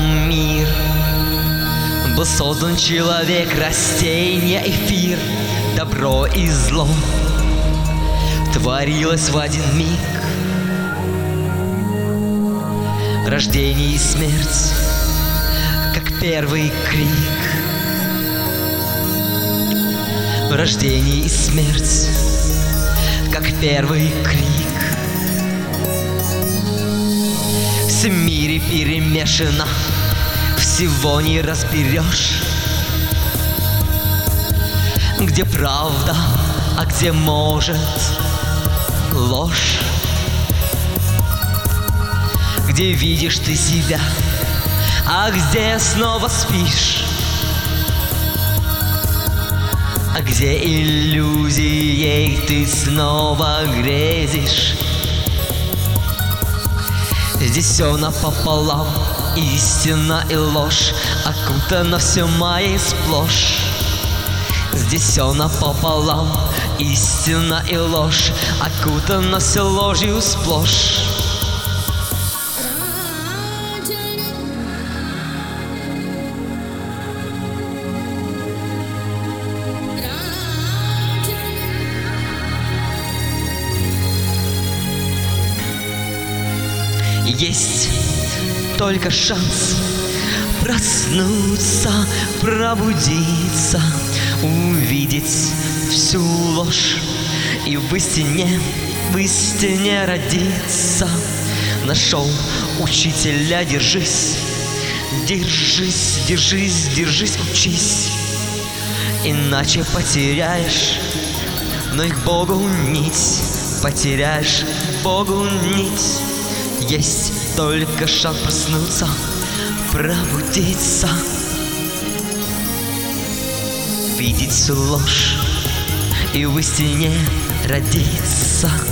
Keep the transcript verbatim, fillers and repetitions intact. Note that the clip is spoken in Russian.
этом мир. Был создан человек, растение, эфир, добро и зло творилось в один миг. Рождение и смерть, как первый крик. Рождение и смерть, как первый крик. В мире перемешано, всего не разберешь, где правда, а где может ложь. Где видишь ты себя, а где снова спишь, а где иллюзией ты снова грезишь. Здесь все напополам, истина и ложь, окутано все моей сплошь. Здесь все напополам, истина и ложь, окутано все ложью сплошь. Есть только шанс проснуться, пробудиться, увидеть всю ложь и в истине, в истине родиться. Нашел учителя, держись, держись, держись, держись, учись, иначе потеряешь, но и к Богу нить, потеряешь Богу нить. Есть только шанс проснуться, пробудиться, видеть всю ложь и в истине родиться.